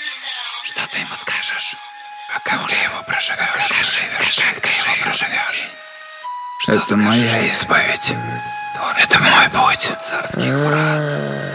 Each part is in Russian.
Что ты ему скажешь? А как ты его проживешь? Скажи, как ты его проживешь? Это моя исповедь. Это мой путь. Царский врат.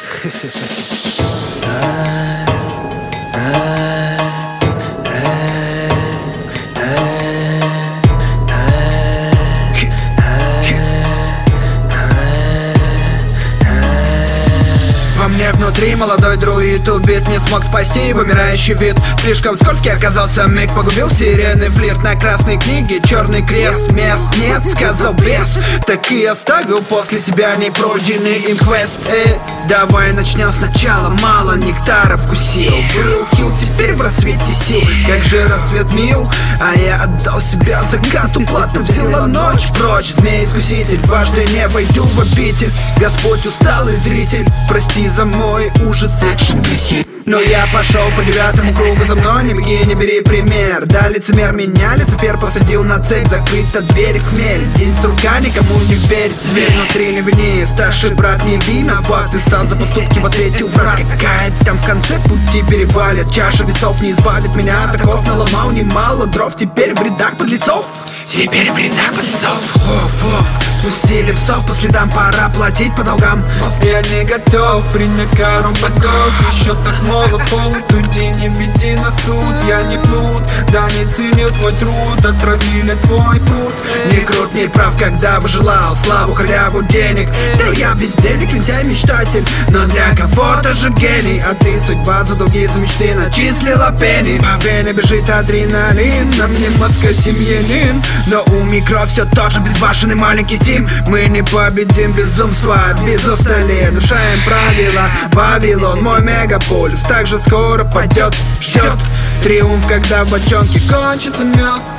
Во мне внутри молодой друид убит, не смог спасти вымирающий вид. Слишком скользкий оказался миг, погубил сирены флирт на красной книге. Черный крест, мест нет, сказал бес. Так и оставил после себя непройденный им квест. Давай начнем сначала, мало нектара вкусил. Был хил, теперь в рассвете сил. Как же рассвет мил, а я отдал себя закату. Плата взяла ночь прочь. Змей-искуситель, дважды не войду в обитель. Господь усталый зритель, прости за мой ужас, экшен грехи. Но я пошел по девятому кругу, за мной не беги, не бери пример. Да, лицемер меня, лицепер посадил на цепь, закрыта дверь к хмель. День сурка никому не верит, зверь внутри не вини. Старший брат не виноват, ты сам за поступки в ответе враг. Какая там в конце пути перевалит, чаша весов не избавит меня. Таков наломал немало дров, теперь в рядах подлецов. Теперь в рядах подлецов. Оф, спустили псов, по следам пора платить по долгам. Я не готов принять кару богов. Еще так молод, полудуди, не веди на суд. Я не плут, да не ценю твой труд. Отравили твой пруд. Не крут, не прав, когда бы желал славу, халяву, денег. Да я без денег, лентяй, мечтатель, но для кого-то же гений. А ты судьба за долги, за мечты начислила пени. По вене бежит адреналин, на мне маска семьянин. Но у микро все тот же безбашенный маленький тим. Мы не победим безумство, без устали. Нарушаем правила, Вавилон, мой мегаполис. Так же скоро падет, ждет триумф, когда в бочонке кончится мед.